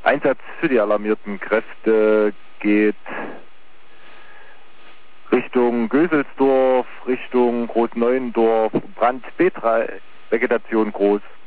Einsatz für die alarmierten Kräfte geht Richtung Göselsdorf, Richtung Großneuendorf, Brand B3, Vegetation groß.